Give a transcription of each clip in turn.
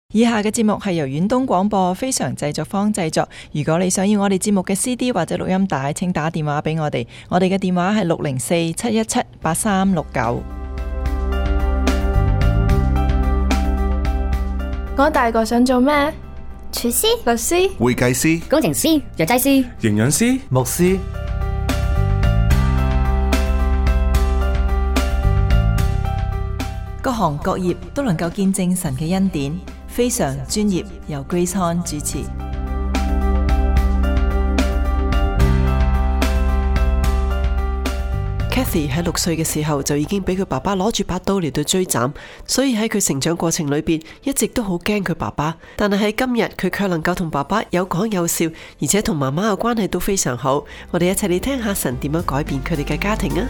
以下嘅節目係由遠東廣播非常製作坊製作。如果你想要我哋節目嘅 CD 或者錄音帶，請打電話俾我哋。我哋嘅電話係604-717-8369。 我大個想做咩？ 廚師、 律師、 會計師、 工程師、藥劑師、 營養師、 牧師。 各行各業都能夠見證神嘅恩典，非常專業，由 Grace Han 主持。Kathy 喺6歲嘅時候就已經俾佢爸爸攞住把刀嚟到追斬，所以喺佢成長過程裏邊一直都好驚佢爸爸。但係喺今日佢卻能夠同爸爸有講有笑，而且同媽媽嘅關係都非常好。我哋一齊嚟聽下神點樣改變佢哋嘅家庭啊！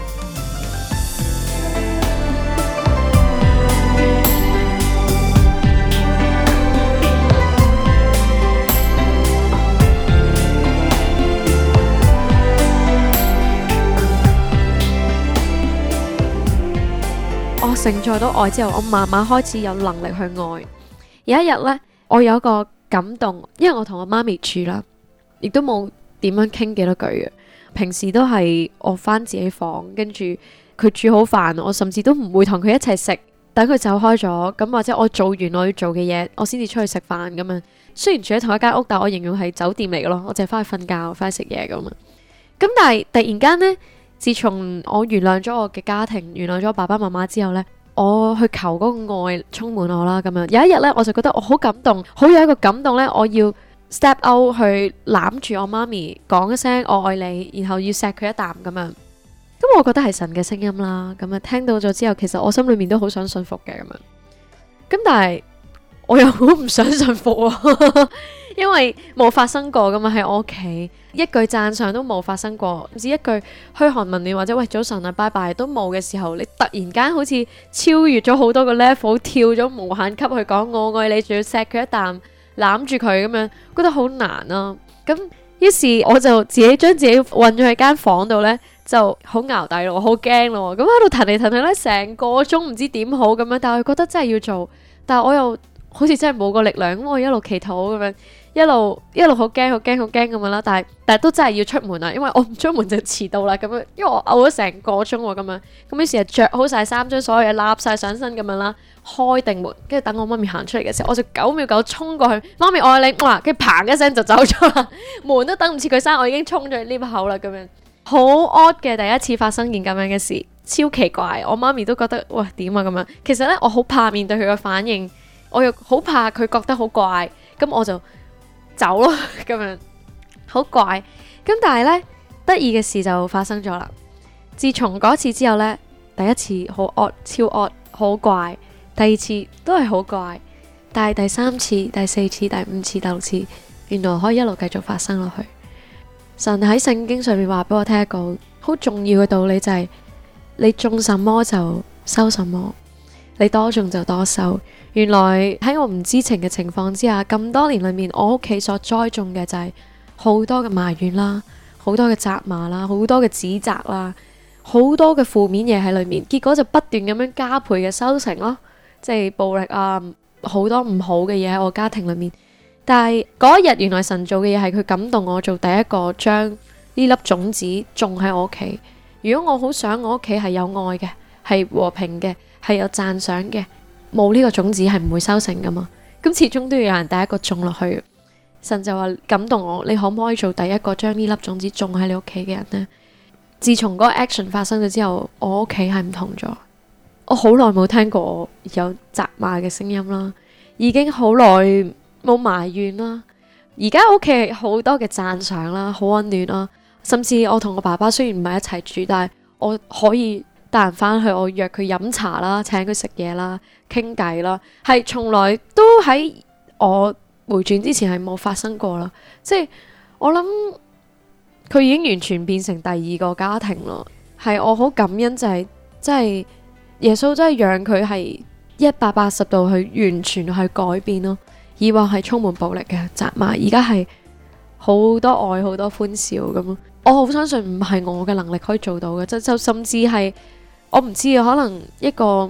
我承載到愛之後，我慢慢開始有能力去愛。有一日呢，我有一個感動，因為我同我媽咪住啦，亦都冇點樣傾幾多句嘅。平時都係我返自己房，跟住佢煮好飯，我甚至都唔會同佢一齊食。等佢走開咗，咁或者我做完我要做嘅嘢，我先至出去食飯咁樣。雖然住喺同一間屋，但我形容係酒店嚟嘅咯，我淨係返去瞓覺，返去食嘢咁啊。咁但係突然間呢，自從我原諒咗我嘅家庭，原諒咗爸爸媽媽之後呢，我去求嗰個愛充滿我啦。咁樣有一日呢，我就覺得我好感動，好有一個感動呢，我要 step out 去攬住我媽咪，講一聲我愛你，然後要錫佢一啖咁樣。咁我覺得係神嘅聲音啦。咁啊聽到咗之後，其實我心裏面都好想信服嘅咁樣。咁但係我又好唔想信服啊，因為冇發生過噶嘛，喺我屋企一句讚賞都冇發生過，唔止一句噓寒問暖或者喂早晨啊拜拜都冇嘅時候，你突然間好似超越咗好多個 level， 跳咗無限級去講我愛你，仲要錫佢一啖，攬住佢咁樣，覺得好難啊。咁於是我就自己將自己韞咗喺間房度呢，就好淆底咯，好驚咯，咁喺度騰嚟騰去呢，成個鐘唔知點好咁樣，但係我覺得真係要做，但係我又好似真係冇個力量，咁我一路祈禱咁樣，一路好驚咁樣啦，但係都真係要出門啦，因為我唔出門就遲到啦咁樣，因為我嘔咗成個鐘喎咁樣，咁於是就着好晒衫，將所有嘢攬晒上身咁樣啦，開定門，跟住等我媽咪行出嚟嘅時候，我就9秒9衝過去，媽咪我愛你，哇！跟住嘭一聲就走咗啦，門都等唔切佢閂，我已經衝咗去 lift 口啦咁樣，好 odd 嘅第一次發生件咁樣嘅事，超奇怪，我媽咪都覺得哇點啊咁樣，其實呢，我好怕面對佢嘅反應。我又好怕佢覺得好怪，咁我就走咯，咁樣好怪。咁但係呢，得意嘅事就發生咗啦。自從嗰次之後呢，第一次好 odd， 超 odd， 好怪；第二次都係好怪，但係第3次、第4次、第5次、第6次，原來可以一路繼續發生落去。神喺聖經上面話俾我聽一個好重要嘅道理，就係你種什麼就收什麼，你多種就多收。原來喺我唔知情嘅情況之下，咁多年裏面，我屋企所栽種嘅就係好多嘅埋怨啦，好多嘅責罵啦，好多嘅指責啦，好多嘅負面嘢喺裏面，結果就不斷咁樣加倍嘅收成咯，即係暴力啊，好多唔好嘅嘢喺我家庭裏面。但係嗰一日，原來神做嘅嘢係佢感動我做第一個將呢粒種子種喺我屋企。如果我好想我屋企係有愛嘅，係和平嘅，係有讚賞嘅，冇呢個種子係唔會收成噶嘛，咁始終都要有人第一個種落去。神就話感動我，你可唔可以做第一個將呢粒種子種喺你屋企嘅人呢？自從嗰個 action 發生咗之後，我屋企係唔同咗。我好耐冇聽過有責罵嘅聲音啦，已經好耐冇埋怨啦。而家屋企好多嘅讚賞啦，好溫暖啦。甚至我同我爸爸雖然唔係一齊住，但係我可以帶人翻去，我約佢飲茶啦，請佢食嘢啦，傾偈啦，係從來都喺我回轉之前係冇發生過啦。即係我諗佢已經完全變成第二個家庭咯。係我好感恩就係即係耶穌真係讓佢係180度去完全去改變咯。以往係充滿暴力嘅責罵，而家係好多愛，好多歡笑咁。我好相信唔係我嘅能力可以做到嘅，就甚至係我唔知啊，可能一個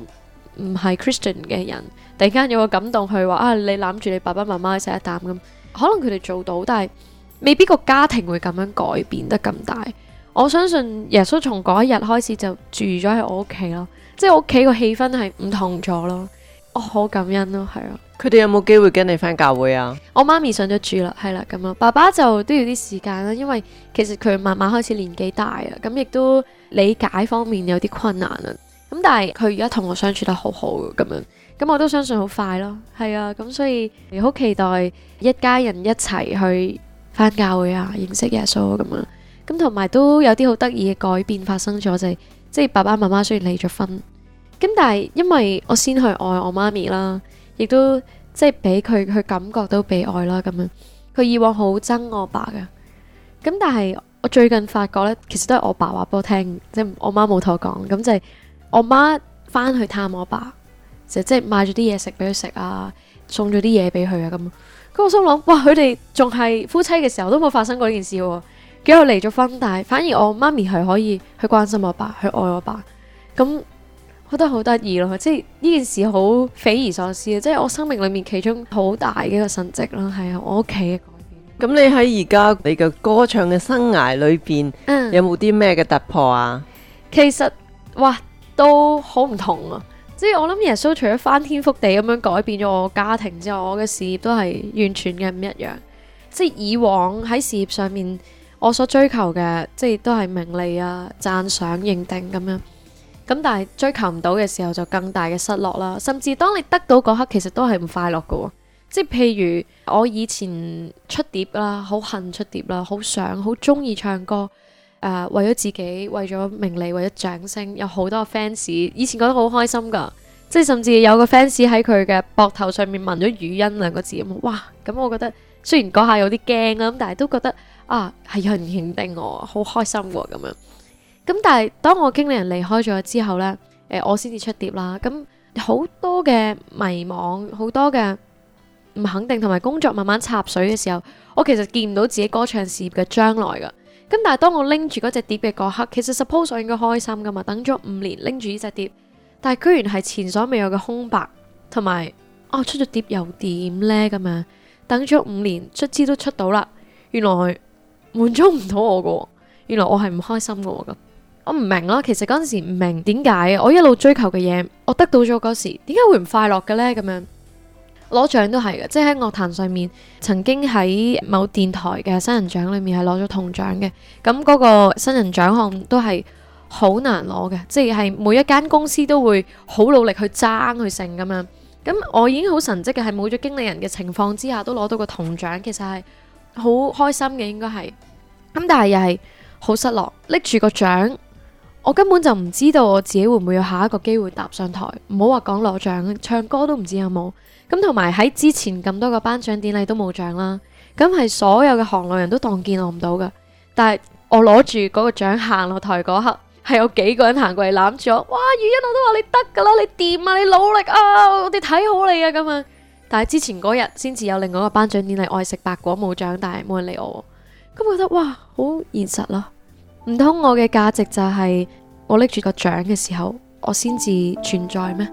唔係 Christian 嘅人，突然間有個感動去話啊，你攬住你爸爸媽媽食一啖咁，可能佢哋做到，但係未必個家庭會咁樣改變得咁大。我相信耶穌從嗰一日開始就住咗喺我屋企咯，即係我屋企個氣氛係唔同咗咯，我好感恩咯，係啊。 佢哋有冇機會跟你返教會啊？ 我媽咪上咗主啦，係啦咁咯。爸爸就都要啲時間啦，因為其實佢慢慢開始年紀大啊，咁亦都理解方面有啲困難啊。咁但係佢而家同我相處得好好咁樣，咁我都相信好快咯，係啊。咁所以好期待一家人一齊去返教會啊，認識耶穌咁樣。咁同埋都有啲好得意嘅改變發生咗，就係即係爸爸媽媽雖然離咗婚，咁但係因為我先去愛我媽咪啦。亦都即係俾佢感覺到被愛啦咁樣。佢以往好憎我爸㗎，咁但係我最近發覺呢，其實都係我爸話俾我聽，即係我媽冇同我講。咁就係我媽翻去探我爸，就即係買咗啲嘢食俾佢食啊，送咗啲嘢俾佢啊咁。咁我心諗，哇！佢哋仲係夫妻嘅時候都冇發生過呢件事喎。結果離咗婚，但係反而我媽咪係可以去關心我爸，去愛我爸。咁覺得好得意咯，即係呢件事好匪夷所思啊！即係我生命裏面其中好大嘅一個神蹟啦，係啊，我屋企嘅改變。 咁你喺而家你嘅歌唱嘅生涯裏邊，有冇啲咩嘅突破啊？ 其實哇，都好唔同啊！即係我諗耶穌除咗翻天覆地咁樣改變咗我家庭之外，我嘅事業都係完全嘅唔一樣。即係以往喺事業上面，我所追求嘅，即係都係名利啊、讚賞、認定咁樣。咁但係追求唔到嘅時候就更大嘅失落啦，甚至當你得到嗰刻其實都係唔快樂㗎喎。即係譬如我以前出碟啦，好恨出碟啦，好想好中意唱歌，為咗自己，為咗名利，為咗掌聲，有好多 fans， 以前覺得好開心㗎，即係甚至有個 fans 喺佢嘅膊頭上面紋咗語音兩個字咁，哇！咁我覺得雖然嗰下有啲驚啦，咁但係都覺得啊係有人認定我，好開心喎咁樣。咁但係當我經理人離開咗之後呢，我先至出碟啦。咁好多嘅迷惘，好多嘅唔肯定，同埋工作慢慢插水嘅時候，我其實見唔到自己歌唱事業嘅將來㗎。咁但係當我拎住嗰隻碟嘅嗰刻，其實 suppose 我應該開心噶嘛。等咗5年拎住呢隻碟，但係居然係前所未有嘅空白，同埋出咗碟又點呢？咁樣等咗5年，卒之都出到啦，原來滿足唔到我㗎，原來我係唔開心㗎咁。我唔明啦，其實嗰陣時唔明點解我一路追求嘅嘢，我得到咗嗰時，點解會唔快樂嘅呢？咁樣攞獎都係嘅，即係喺樂壇上面，曾經喺某電台嘅新人獎裏面係攞咗銅獎嘅。咁嗰個新人獎項都係好難攞嘅，即係每一間公司都會好努力去爭去勝咁樣。咁我已經好神蹟嘅，係冇咗經理人嘅情況之下都攞到個銅獎，其實係好開心嘅，應該係。咁但係又係好失落，拎住個獎。我根本就唔知道我自己會唔會有下一個機會踏上台，唔好話講攞獎，唱歌都唔知有冇。咁同埋喺之前咁多個頒獎典禮都冇獎啦，咁係所有嘅行內人都當見我唔到噶。但係我攞住嗰個獎行落台嗰刻，係有幾個人行過嚟攬住我，哇！雨欣，我都話你得噶啦，你掂啊，你努力啊，我哋睇好你啊咁樣。但係之前嗰日先至有另外一個頒獎典禮，我係食白果冇獎，但係冇人理我。咁我覺得哇，好現實咯。唔通我嘅價值就係我拎住個獎嘅時候，我先至存在咩？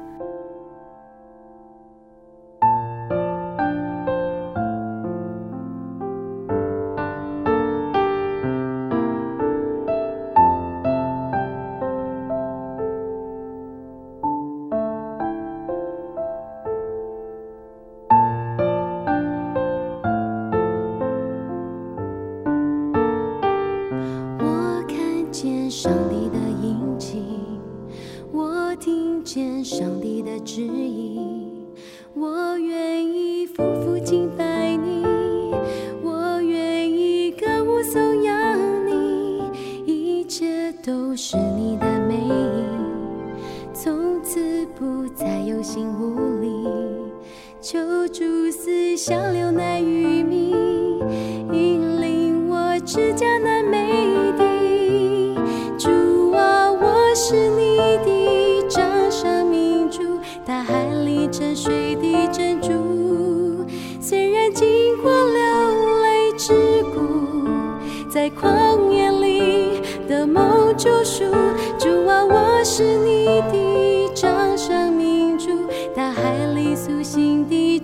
上帝的印记，我听见上帝的旨意，我愿意夫妇敬拜你，我愿意歌舞颂扬你，一切都是你的美意，从此不再有心无力，求主赐下流奶与蜜，引领我至迦南美地。主啊，我是你的掌上明珠，大海里沉睡的珍珠，虽然经过流泪之谷，在旷野里的梦救赎。主啊，我是你的掌上明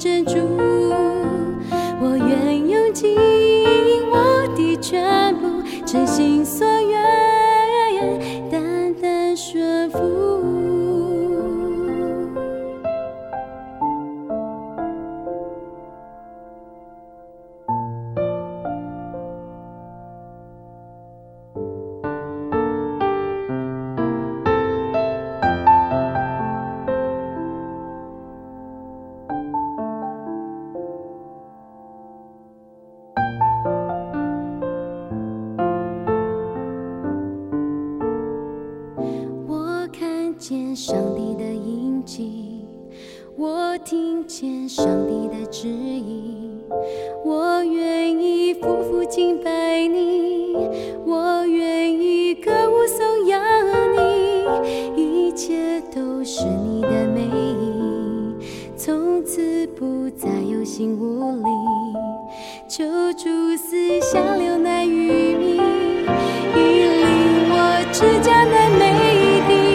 珍珠。我愿用尽我的全部，真心所愿，单单顺服。见上帝的印记，我听见上帝的旨意，我愿意匍匐敬拜你，我愿意歌舞颂扬你，一切都是你的美意，从此不再有心无力，求主赐下流奶与蜜，引领我至迦南美地。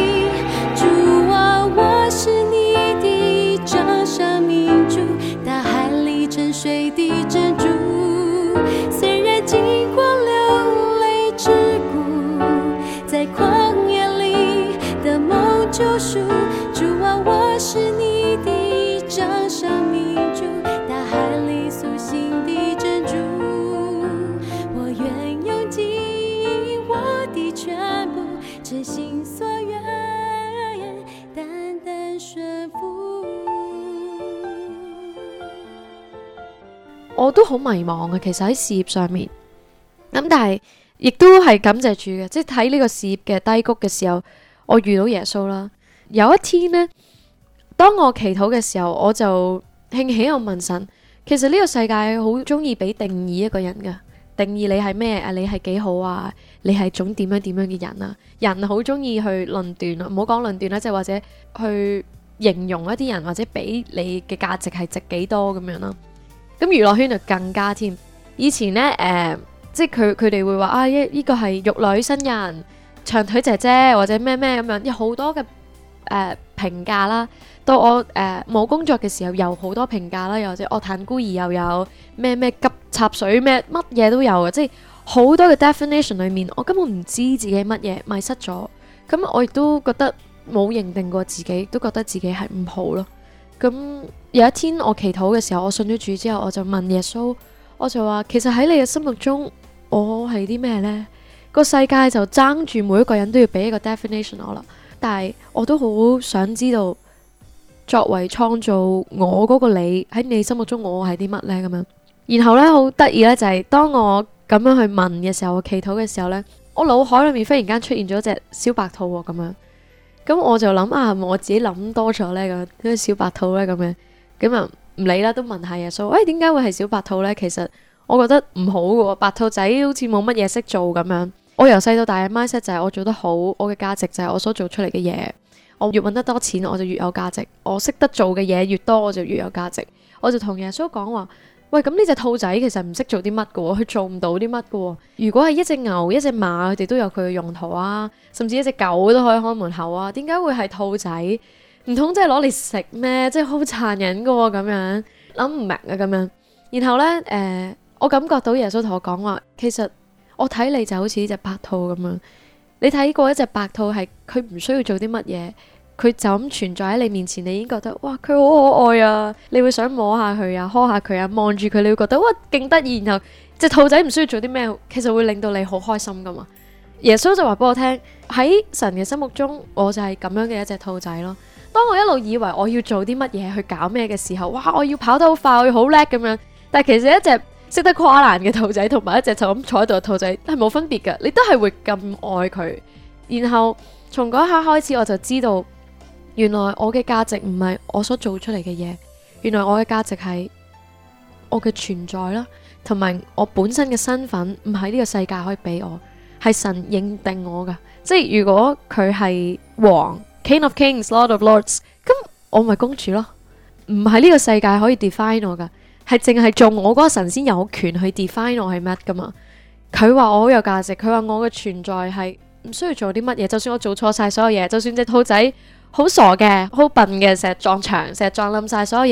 是你的掌上明珠，大海里沉睡的珍珠，虽然经过流泪之谷，在旷野里的梦救赎。主啊，我是你的掌上明珠，大海里苏醒的珍珠，我愿用尽我的全部，真心所愿，顺服。 我都好迷茫嘅，其實喺事業上面，咁但係亦都係感謝主嘅，即係睇呢個事業嘅低谷嘅時候，我遇到耶穌啦。有一天呢，當我祈禱嘅時候，我就興起我問神，其實呢個世界好中意俾定義一個人嘅，定義你係咩啊？你係幾好啊？你係種點樣嘅人啊？人好中意去論斷啊，唔好講論斷啦，即係或者去形容一啲人，或者俾你嘅價值係值幾多咁樣啦。咁娛樂圈就更加添。以前呢，即係佢哋會話啊，呢個係玉女新人、長腿姐姐或者咩咩咁樣，有好多嘅評價啦。到我冇工作嘅時候，又好多評價啦，又或者樂壇孤兒又有咩咩急插水咩乜嘢都有嘅，即係好多嘅 definition 裏面，我根本唔知自己乜嘢，迷失咗。咁我亦都覺得冇認定過自己，都覺得自己係唔好咯。咁有一天我祈禱嘅時候，我信咗主之後，我就問耶穌，我就話其實喺你嘅心目中，我係啲咩呢？個世界就爭住每一個人都要俾一個 definition 我啦，但係我都好想知道，作為創造我嗰個你喺你心目中我係啲乜呢？咁樣。然後呢，好得意呢，就係當我咁樣去問嘅時候，我祈禱嘅時候呢，我腦海裏面忽然間出現咗隻小白兔喎，咁樣。咁我就諗啊，我自己諗多咗呢，咁啲小白兔呢，咁樣，咁啊唔理啦，都問下耶穌，點解會係小白兔呢？其實我覺得唔好嘅喎，白兔仔好似冇乜嘢識做咁樣。我由細到大嘅 mindset 就係我做得好，我嘅價值就係我所做出嚟嘅嘢。我越揾得多錢，我就越有價值。我識得做嘅嘢越多，我就越有價值。我就同耶穌講話，喂，咁呢隻兔仔其實唔識做啲乜嘅喎，佢做唔到啲乜嘅喎。如果係一隻牛、一隻馬，佢哋都有佢嘅用途啊，甚至一隻狗都可以開門口啊。點解會係兔仔？唔通真係攞嚟食咩？即係好殘忍嘅喎，咁樣諗唔明啊，咁樣。然後呢，我感覺到耶穌同我講話，其實我睇你就好似呢隻白兔咁樣。你睇過一隻白兔係佢唔需要做啲乜嘢，佢就咁存在喺你面前，你已經覺得哇佢好可愛啊！你會想摸下佢啊，呵下佢啊，望住佢，你會覺得哇勁得意。然後隻兔仔唔需要做啲咩，其實會令到你好開心噶嘛。耶穌就話俾我聽，喺神嘅心目中，我就係咁樣嘅一隻兔仔咯。當我一路以為我要做啲乜嘢去搞咩嘅時候，哇我要跑得好快，我要好叻咁樣，但係其實一隻識得跨欄嘅兔仔同埋一隻就咁坐喺度嘅兔仔係冇分別嘅，你都係會咁愛佢。然後從嗰一刻開始，我就知道原來我嘅價值唔係我所做出嚟嘅嘢，原來我嘅價值係我嘅存在啦，同埋我本身嘅身份唔係呢個世界可以俾我，係神認定我噶。即係如果佢係王 King of Kings Lord of Lords， 咁我咪公主咯，唔係呢個世界可以 define 我噶。係淨係做我嗰個神先有權去 define 我係乜噶嘛？佢話我好有價值，佢話我嘅存在係唔需要做啲乜嘢，就算我做錯晒所有嘢，就算隻兔仔好傻嘅、好笨嘅，成日撞牆、成日撞冧晒所有嘢，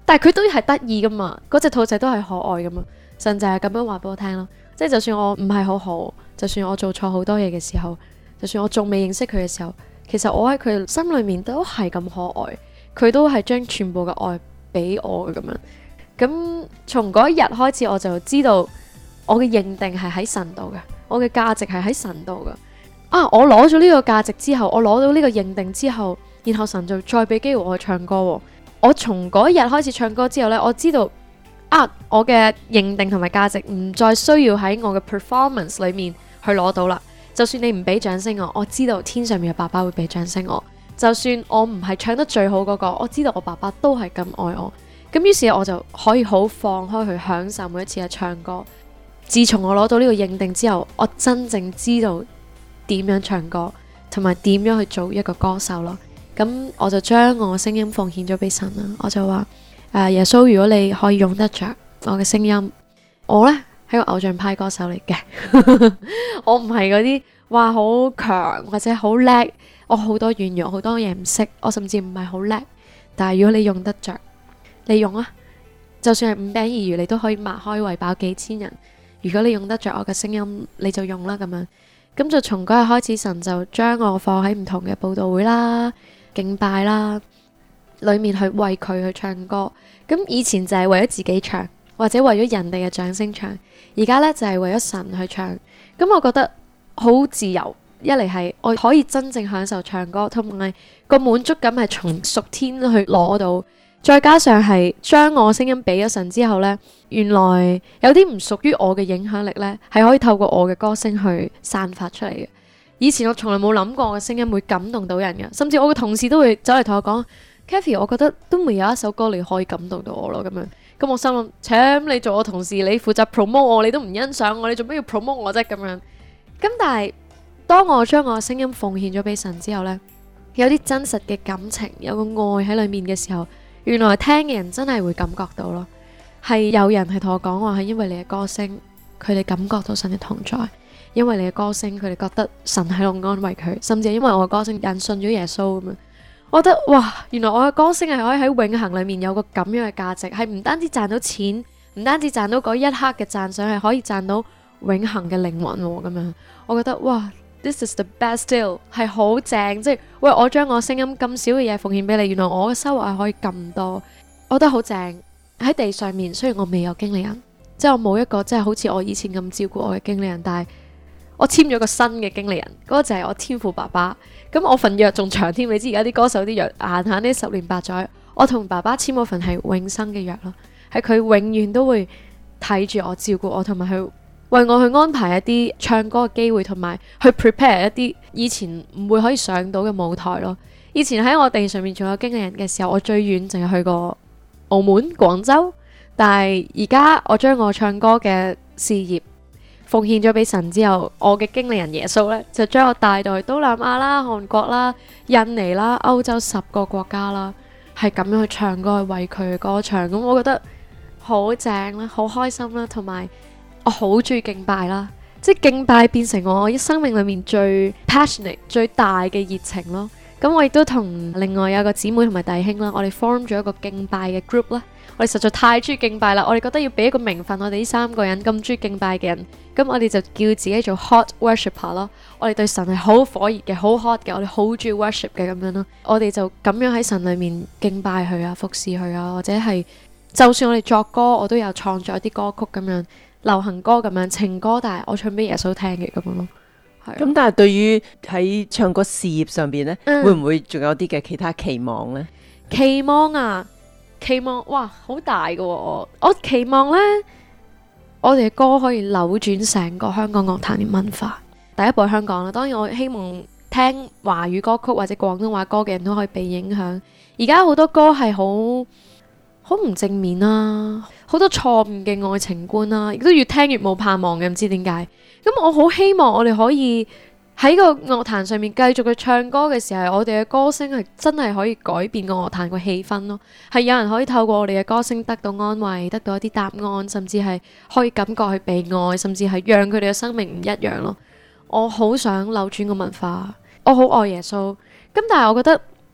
但係佢都係得意噶嘛，嗰隻兔仔都係可愛噶嘛。神就係咁樣話俾我聽咯，即係就算我唔係好好，就算我做錯好多嘢嘅時候，就算我仲未認識佢嘅時候，其實我喺佢心裏面都係咁可愛，佢都係將全部嘅愛俾我嘅咁樣。咁從嗰一日開始，我就知道我嘅認定係喺神度嘅，我嘅價值係喺神度嘅。我攞咗呢個價值之後，我攞到呢個認定之後，然後神就再俾機會我去唱歌喎。我從嗰一日開始唱歌之後呢，我知道我嘅認定同埋價值唔再需要喺我嘅 performance 裏面去攞到啦。就算你唔俾掌聲我知道天上面嘅爸爸會俾掌聲我。就算我唔係唱得最好嗰個，我知道我爸爸都係咁愛我。咁於是我就可以好放開去享受每一次嘅唱歌。自從我攞到呢個認定之後，我真正知道點樣唱歌，同埋點樣去做一個歌手咯。咁我就將我嘅聲音奉獻咗俾神啦。我就話耶穌，如果你可以用得着我嘅聲音，我呢係個偶像派歌手嚟嘅，我唔係嗰啲話好強或者好叻，我好多軟弱，好多嘢唔識，我甚至唔係好叻。但係如果你用得着，你用啊，就算係5餅2魚，你都可以擘開餵飽幾千人。如果你用得着我嘅聲音，你就用啦咁樣。咁就從嗰日開始，神就將我放喺唔同嘅佈道會啦、敬拜啦裏面去為佢去唱歌。咁以前就係為咗自己唱，或者為咗人哋嘅掌聲唱。而家呢，就係為咗神去唱。咁我覺得好自由，一嚟係我可以真正享受唱歌，同埋個滿足感係從屬天去攞到。再加上係將我聲音俾咗神之後呢，原來有啲唔屬於我嘅影響力呢，係可以透過我嘅歌聲去散發出嚟嘅。以前我從來冇諗過我嘅聲音會感動到人嘅，甚至我嘅同事都會走嚟同我講，Kathy， 我覺得都未有一首歌你可以感動到我咯咁樣。咁我心諗，請你做我同事，你負責 promote 我，你都唔欣賞我，你做咩要 promote 我啫咁樣？咁但係當我將我嘅聲音奉獻咗俾神之後呢，有啲真實嘅感情，有個愛喺裏面嘅時候，原來聽嘅人真係會感覺到咯，係有人係同我講話，係因為你嘅歌聲，佢哋感覺到神嘅同在；因為你嘅歌聲，佢哋覺得神喺度安慰佢，甚至係因為我嘅歌聲人信咗耶穌咁樣。我覺得哇，原來我嘅歌聲係可以喺永恆裏面有個咁樣嘅價值，係唔單止賺到錢，唔單止賺到嗰一刻嘅讚賞，係可以賺到永恆嘅靈魂咁樣。我覺得哇，This is the best deal， 係好正，即係喂，我將我聲音咁少嘅嘢奉獻俾你，原來我嘅收穫係可以咁多，我覺得好正。喺地上面，雖然我未有經理人，即係我冇一個即係好似我以前咁照顧我嘅經理人，但係我簽咗個新嘅經理人，嗰個就係我天父爸爸。咁我份約仲長添，你知而家啲歌手啲約閒閒啲10年8載，我同爸爸簽嗰份係永生嘅約咯，係佢永遠都會睇住我照顧我，同埋去為我去安排一啲唱歌嘅機會，同埋去 prepare 一啲以前唔會可以上到嘅舞台咯。以前喺我地上面仲有經理人嘅時候，我最遠淨係去過澳門、廣州，但係而家我將我唱歌嘅事業奉獻咗俾神之後，我嘅經理人耶穌呢，就將我帶到去東南亞啦、韓國啦、印尼啦、歐洲10個國家啦，係咁樣去唱歌，去為佢嘅歌唱。咁我覺得好正啦，好開心啦，同埋我好中意敬拜啦，即係敬拜變成我生命裏面最 passionate、最大嘅熱情咯。咁我亦都同另外有個姊妹同埋弟兄啦，我哋 form 咗一個敬拜嘅 group 啦。我哋實在太中意敬拜啦，我哋覺得要俾一個名分，我哋呢3個人咁中意敬拜嘅人，咁我哋就叫自己做 hot worshipper 咯。我哋對神係好火熱嘅，好 hot 嘅，我哋好中意 worship 嘅咁樣咯。我哋就咁樣喺神裏面敬拜佢啊，服侍佢啊，或者係就算我哋作歌，我都有創作一啲歌曲咁樣，流行歌咁樣，情歌，但係我唱俾耶穌聽嘅咁樣咯。 咁但係對於喺唱歌事業上邊呢，會唔會仲有啲嘅其他期望呢？ 期望啊，期望哇，好大㗎喎！我期望呢，我哋嘅歌可以扭轉成個香港樂壇嘅文化。第一步係香港啦，當然我希望聽華語歌曲或者廣東話歌嘅人都可以被影響。而家好多歌係好唔正面啦，好多錯誤嘅愛情觀啦，亦都越聽越冇盼望嘅，唔知點解。咁我好希望我哋可以喺個樂壇上面繼續去唱歌嘅時候，我哋嘅歌聲係真係可以改變個樂壇個氣氛咯，係有人可以透過我哋嘅歌聲得到安慰，得到一啲答案，甚至係可以感覺去被愛，甚至係讓佢哋嘅生命唔一樣咯。我好想扭轉個文化，我好愛耶穌，咁但係我覺得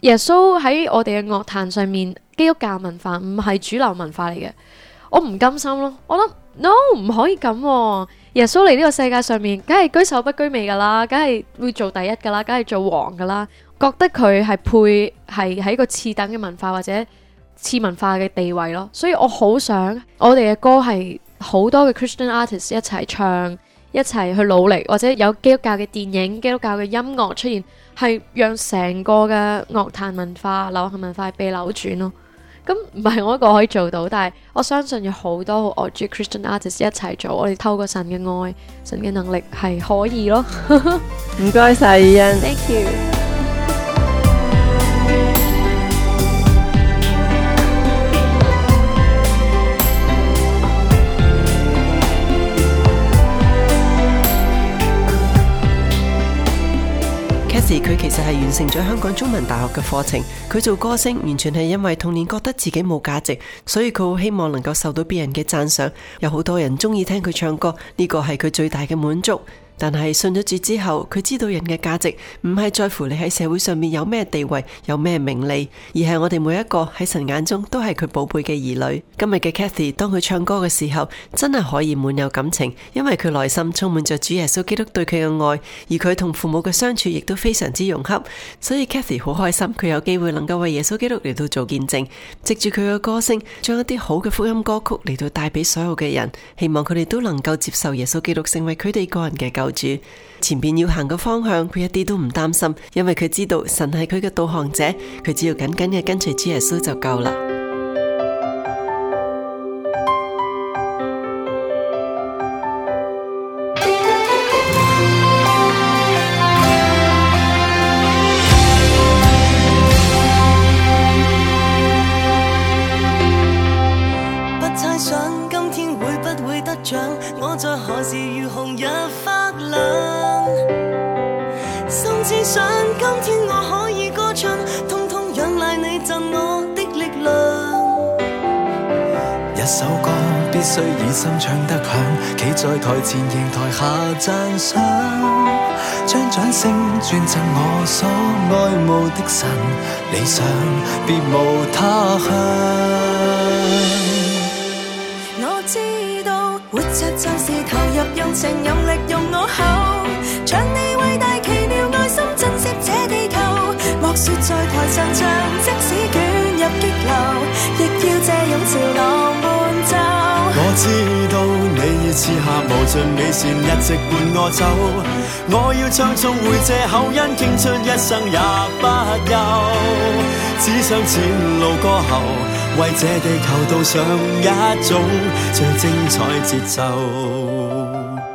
耶穌喺我哋嘅樂壇上面，基督教文化唔係主流文化嚟嘅，我唔甘心咯。我諗 no 唔可以咁喎。耶穌嚟呢個世界上面，梗係居首不居尾噶啦，梗係會做第一噶啦，梗係做王噶啦。覺得佢係配係喺個次等嘅文化或者次文化嘅地位咯。所以我好想我哋嘅歌係好多嘅 Christian artists 一齊唱，一齊去努力，或者有基督教嘅電影、基督教嘅音樂出現，係讓成個嘅樂壇文化、流行文化被扭轉咯。咁唔係我一個可以做到，但係我相信有好多好愛主 Christian artists 一齊做，我哋透過神嘅愛、神嘅能力係可以咯。 唔該晒，Ian。 Thank you。 佢其實係完成咗香港中文大學嘅課程，佢做歌星完全係因為童年覺得自己冇價值，所以佢好希望能夠受到別人嘅讚賞，有好多人中意聽佢唱歌，呢個係佢最大嘅滿足。但係信咗主之後，佢知道人嘅價值唔係在乎你喺社會上面有咩地位，有咩名利，而係我哋每一個喺神眼中都係佢寶貝嘅兒女。今日嘅 Cathy 當佢唱歌嘅時候，真係可以滿有感情，因為佢內心充滿着主耶穌基督對佢嘅愛，而佢同父母嘅相處亦都非常之融洽，所以 Cathy 好開心佢有機會能夠為耶穌基督嚟到做見證，藉住佢嘅歌聲將一啲好嘅福音歌曲嚟到帶俾所有嘅人，希望佢哋都能夠接受耶穌基督成為佢哋個人嘅救主。前邊要行嘅方向佢一啲都唔擔心，因為佢知道神係佢嘅導航者，佢只要緊緊嘅跟隨主耶穌就夠啦。 不猜想今天會不會得獎，我在何時如紅日發亮，甚至想今天我可以歌唱，通通仰賴你贈我的力量。 一首歌必須以心唱得響，企在台前迎台下讚賞，將掌聲轉贈我所愛慕的神，理想別無他向。 我知道活着就是投入用情用力用我口，唱你偉大奇妙愛心震懾這地球。莫說在台上唱，即使捲入激流，亦要借勇潮浪伴奏。 我知道你已賜下無盡美善，一直伴我走。我要唱頌回這口恩，傾出一生也不休。只想前路過後，為這地球導上一種最精彩節奏。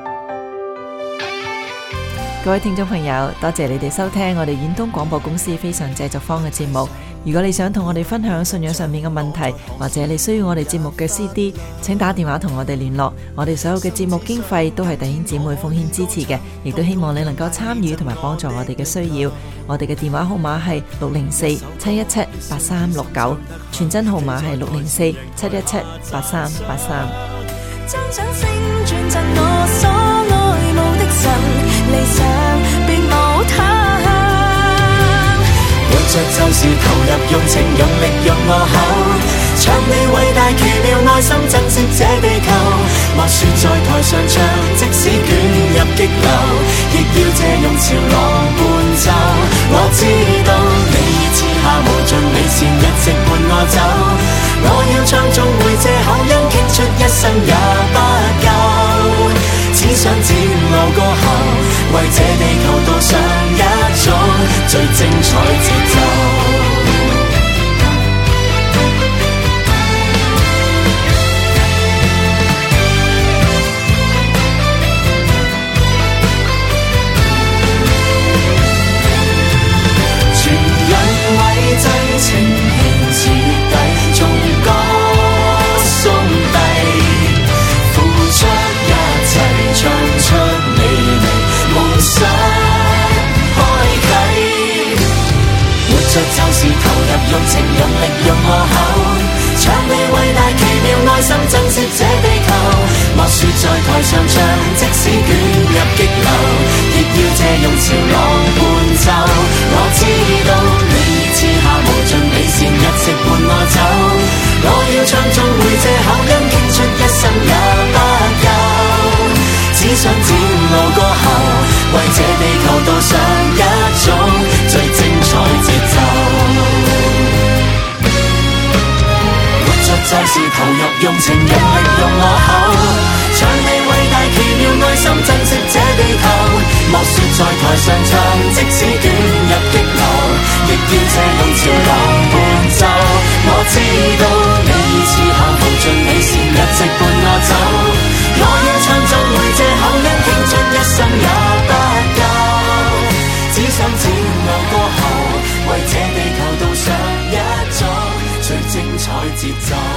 各位聽眾朋友，多謝你哋收聽我哋遠東廣播公司非常製作坊嘅節目。如果你想同我哋分享信仰上面嘅問題，或者你需要我哋節目嘅 CD， 請打電話同我哋聯絡。我哋所有嘅節目經費都係弟兄姊妹奉獻支持嘅，亦都希望你能夠參與同埋幫助我哋嘅需要。我哋嘅電話號碼係604-717-8369，傳真號碼係604-717-8383。 將掌聲轉贈我所愛慕的神，理想別無他向。 活着就是投入用情用力用我口，唱你偉大奇妙愛心震懾這地球。莫說在台上唱，即使捲入激流，亦要借用潮浪伴奏。我知道你已賜下無盡美善，一直伴我走。我要唱頌回這口恩，傾出一生也不夠。只想展路過後，為這地球導上一種最精彩節奏。全人為真情獻徹底，從歌頌帝，付出一切唱出美麗夢想開啟。活着就是投入用情用力用我口，唱你偉大奇妙愛心震懾這地球。莫說在台上唱，即使捲入激流，亦要借用潮浪伴奏。我知道你已賜下直伴我走。我要唱頌回這口音，傾出一生也不夠。只想展露過後，為這地球導上一種最精彩節奏。活着就是投入，用情用力用我口，唱你偉大奇妙愛心，珍惜這地球。莫說在台上唱，即使捲入激流，亦要這樣潮浪伴奏。我知道你已似下無盡美善，一直伴我走。我要唱頌回這口音，傾出一生也不夠。只想展露過後，為這地球導上一種最精彩節奏。